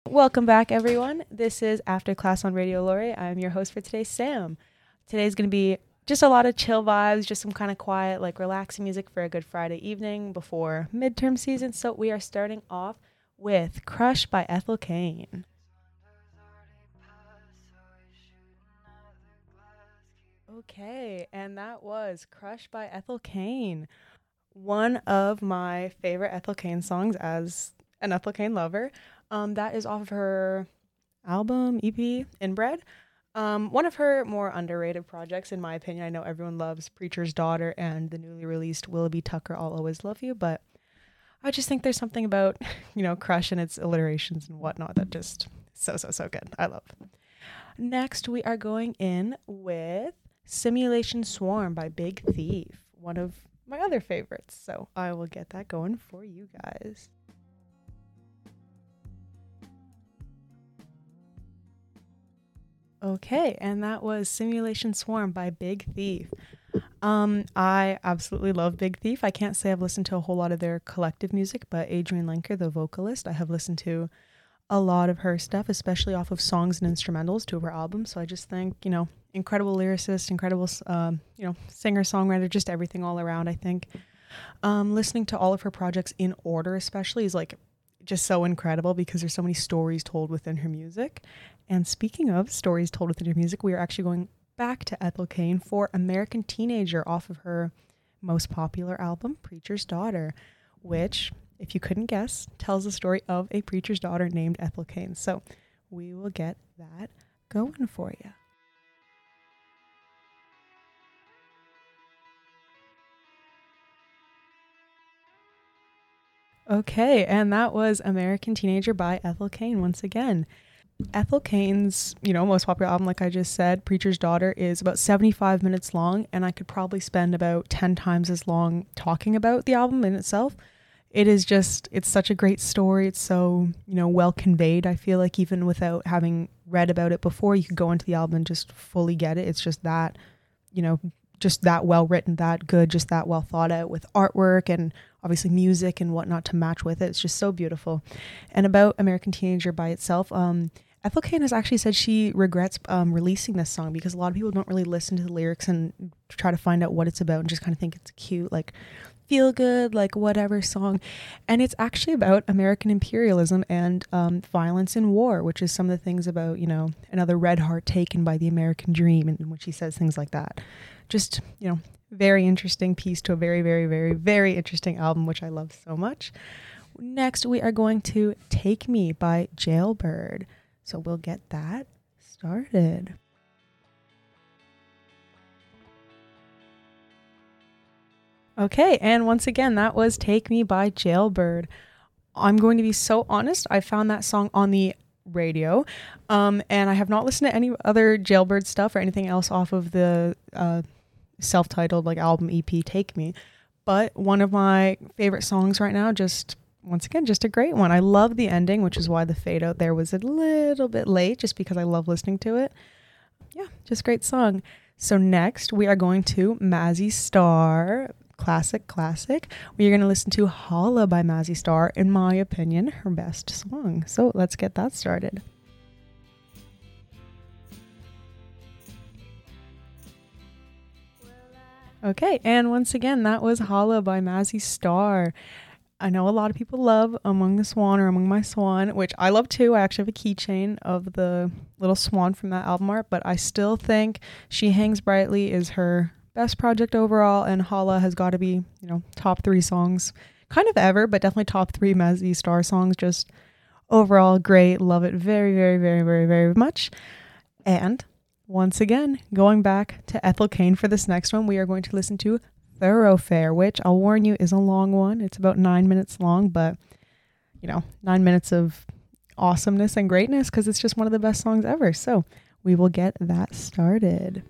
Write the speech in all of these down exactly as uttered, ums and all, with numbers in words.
Welcome back, everyone. This is After Class on Radio Lori. I'm your host for today, Sam. Today's going to be just a lot of chill vibes, just some kind of quiet, like relaxing music for a good Friday evening before midterm season. So we are starting off with Crush by Ethel Cain. Okay, and that was Crush by Ethel Cain. One of my favorite Ethel Cain songs as an Ethel Cain lover. Um, that is off of her album, E P, Inbred. Um, one of her more underrated projects, in my opinion. I know everyone loves Preacher's Daughter and the newly released Willoughby Tucker, I'll Always Love You, but I just think there's something about, you know, Crush and its alliterations and whatnot that just so, so, so good. I love. Next, we are going in with Simulation Swarm by Big Thief, one of my other favorites. So I will get that going for you guys. Okay, and that was Simulation Swarm by Big Thief. Um, I absolutely love Big Thief. I can't say I've listened to a whole lot of their collective music, but Adrienne Lenker, the vocalist, I have listened to a lot of her stuff, especially off of songs and instrumentals to her albums. So I just think, you know, incredible lyricist, incredible, um, you know, singer, songwriter, just everything all around, I think. Um, listening to all of her projects in order especially is like just so incredible because there's so many stories told within her music. And speaking of stories told within her music, we are actually going back to Ethel Cain for American Teenager off of her most popular album, Preacher's Daughter, which, if you couldn't guess, tells the story of a preacher's daughter named Ethel Cain. So we will get that going for you. Okay, and that was American Teenager by Ethel Cain once again. Ethel Cain's, you know, most popular album, like I just said, Preacher's Daughter, is about seventy-five minutes long, and I could probably spend about ten times as long talking about the album in itself. It is just, it's such a great story. It's so, you know, well conveyed. I feel like even without having read about it before, you could go into the album and just fully get it. It's just that, you know, just that well written, that good, just that well thought out with artwork and obviously music and whatnot to match with it. It's just so beautiful. And about American Teenager by itself, um, Ethel Cain has actually said she regrets um, releasing this song because a lot of people don't really listen to the lyrics and try to find out what it's about and just kind of think it's cute, like feel good, like whatever song. And it's actually about American imperialism and um, violence in war, which is some of the things about, you know, another red heart taken by the American dream, in which he says things like that. Just, you know, very interesting piece to a very, very, very, very interesting album, which I love so much. Next, we are going to Take Me by Jailbird. So we'll get that started. Okay, and once again, that was Take Me by Jailbird. I'm going to be so honest, I found that song on the radio, um, and I have not listened to any other Jailbird stuff or anything else off of the uh, self-titled like album E P Take Me, but one of my favorite songs right now, just once again, just a great one. I love the ending, which is why the fade out there was a little bit late, just because I love listening to it. Yeah, just great song. So next we are going to Mazzy Star, classic, classic. We are going to listen to Holla by Mazzy Star, in my opinion, her best song. So let's get that started. Okay, and once again, that was Holla by Mazzy Star. I know a lot of people love Among the Swan or Among My Swan, which I love too. I actually have a keychain of the little swan from that album art, but I still think She Hangs Brightly is her best project overall, and Holla has got to be, you know, top three songs kind of ever, but definitely top three Mazzy Star songs. Just overall great. Love it very, very, very, very, very much. And once again, going back to Ethel Cain for this next one, we are going to listen to Thoroughfare, which I'll warn you is a long one. It's about nine minutes long, but you know, nine minutes of awesomeness and greatness because it's just one of the best songs ever. So we will get that started.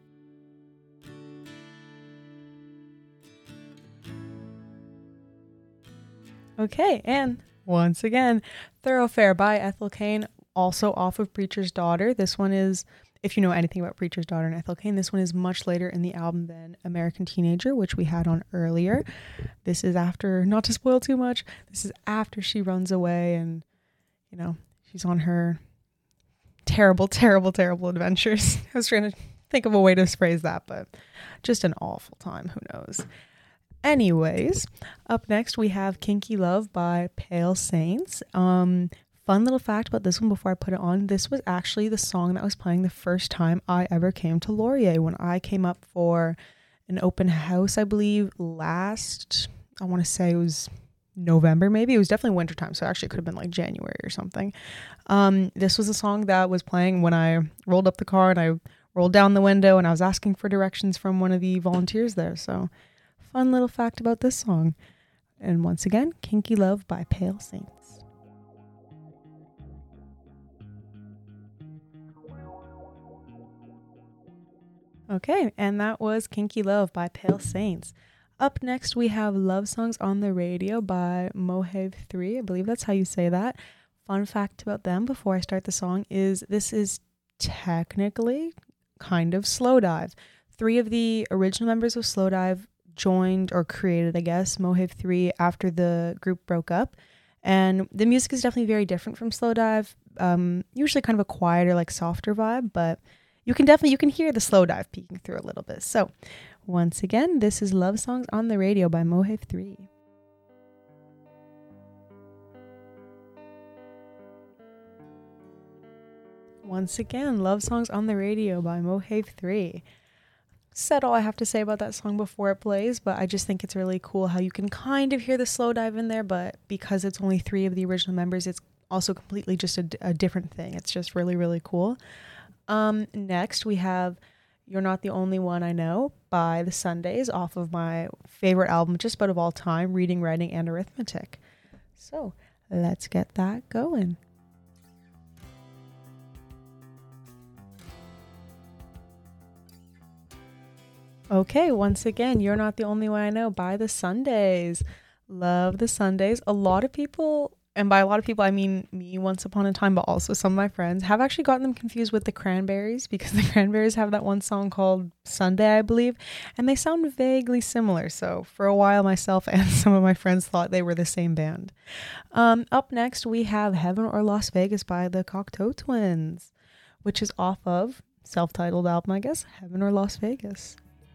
Okay, and once again, Thoroughfare by Ethel Cain, also off of Preacher's Daughter. This one is, if you know anything about Preacher's Daughter and Ethel Cain, this one is much later in the album than American Teenager, which we had on earlier. This is after, not to spoil too much, this is after she runs away and, you know, she's on her terrible, terrible, terrible adventures. I was trying to think of a way to phrase that, but just an awful time. Who knows? Anyways, up next we have Kinky Love by Pale Saints. Um, fun little fact about this one before I put it on. This was actually the song that was playing the first time I ever came to Laurier when I came up for an open house, I believe, last, I want to say it was November maybe. It was definitely wintertime, so actually it could have been like January or something. Um, this was a song that was playing when I rolled up the car and I rolled down the window and I was asking for directions from one of the volunteers there. So fun little fact about this song. And once again, Kinky Love by Pale Saints. Okay, and that was Kinky Love by Pale Saints. Up next, we have Love Songs on the Radio by Mohave three. I believe that's how you say that. Fun fact about them before I start the song is this is technically kind of Slowdive. Three of the original members of Slowdive joined or created, I guess, Mohave three after the group broke up. And the music is definitely very different from Slowdive. Um, usually kind of a quieter, like softer vibe, but you can definitely, you can hear the Slowdive peeking through a little bit. So once again, this is Love Songs on the Radio by Mohave three. Once again, Love Songs on the Radio by Mohave three. Said all I have to say about that song before it plays, but I just think it's really cool how you can kind of hear the Slowdive in there, but because it's only three of the original members, it's also completely just a, a different thing. It's just really, really cool. Um, next, we have You're Not the Only One I Know by The Sundays off of my favorite album just about of all time, Reading, Writing, and Arithmetic. So let's get that going. Okay, once again, You're Not the Only One I Know by The Sundays. Love The Sundays. A lot of people, and by a lot of people I mean me once upon a time, but also some of my friends, have actually gotten them confused with the Cranberries because the Cranberries have that one song called Sunday, I believe, and they sound vaguely similar. So for a while, myself and some of my friends thought they were the same band. Um, up next, we have Heaven or Las Vegas by the Cocteau Twins, which is off of self-titled album, I guess, Heaven or Las Vegas.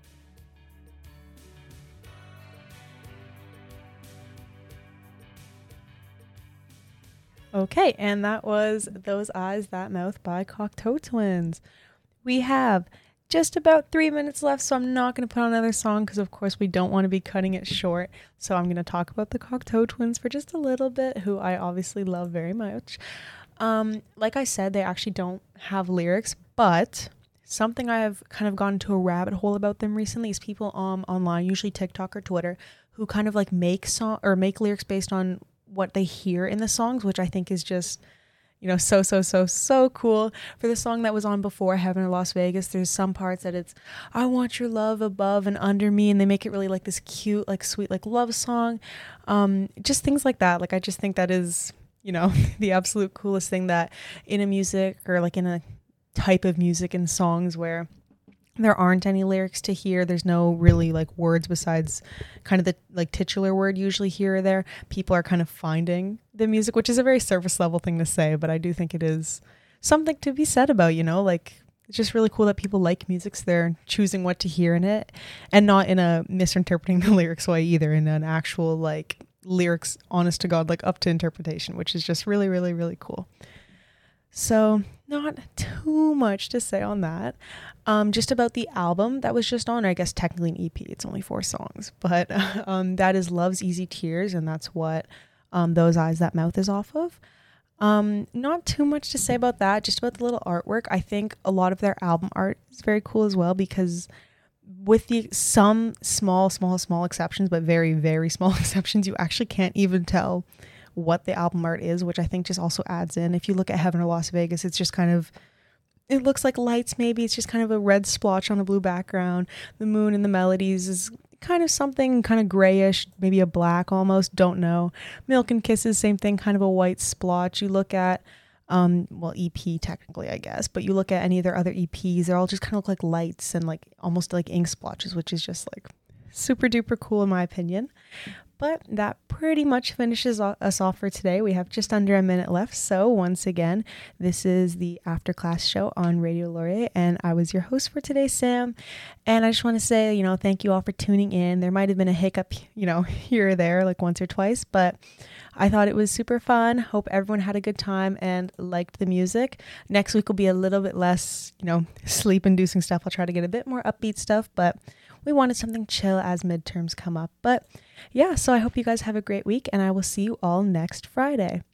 Okay, and that was Those Eyes, That Mouth by Cocteau Twins. We have just about three minutes left, so I'm not going to put on another song because, of course, we don't want to be cutting it short. So I'm going to talk about the Cocteau Twins for just a little bit, who I obviously love very much. Um, like I said, they actually don't have lyrics, but something I've kind of gone to a rabbit hole about them recently is people um, online, usually TikTok or Twitter, who kind of like make song or make lyrics based on what they hear in the songs, which I think is just, you know, so, so, so, so cool. For the song that was on before, Heaven or Las Vegas, there's some parts that it's, I want your love above and under me, and they make it really like this cute, like sweet, like love song. Um, just things like that. Like, I just think that is, you know, the absolute coolest thing that in a music or like in a type of music and songs where there aren't any lyrics to hear. There's no really like words besides kind of the like titular word usually here or there. People are kind of finding the music, which is a very surface level thing to say, but I do think it is something to be said about, you know, like it's just really cool that people like music, so they're choosing what to hear in it and not in a misinterpreting the lyrics way either, in an actual like lyrics, honest to God, like up to interpretation, which is just really, really, really cool. So not too much to say on that. Um, just about the album that was just on, or I guess technically an E P, it's only four songs, but um, that is Love's Easy Tears, and that's what um, Those Eyes, That Mouth is off of. Um, not too much to say about that, just about the little artwork. I think a lot of their album art is very cool as well, because with the some small, small, small exceptions, but very, very small exceptions, you actually can't even tell what the album art is, which I think just also adds in. If you look at Heaven or Las Vegas, it's just kind of, it looks like lights maybe. It's just kind of a red splotch on a blue background. The moon and the melodies is kind of something kind of grayish, maybe a black almost, don't know. Milk and Kisses, same thing, kind of a white splotch. You look at, um, well, E P technically, I guess, but you look at any of their other E Ps, they're all just kind of look like lights and like almost like ink splotches, which is just like super duper cool in my opinion. But that pretty much finishes us off for today. We have just under a minute left. So once again, this is the After Class Show on Radio Laurier, and I was your host for today, Sam. And I just want to say, you know, thank you all for tuning in. There might have been a hiccup, you know, here or there, like once or twice, but I thought it was super fun. Hope everyone had a good time and liked the music. Next week will be a little bit less, you know, sleep-inducing stuff. I'll try to get a bit more upbeat stuff, but we wanted something chill as midterms come up. But yeah, so I hope you guys have a great week, and I will see you all next Friday.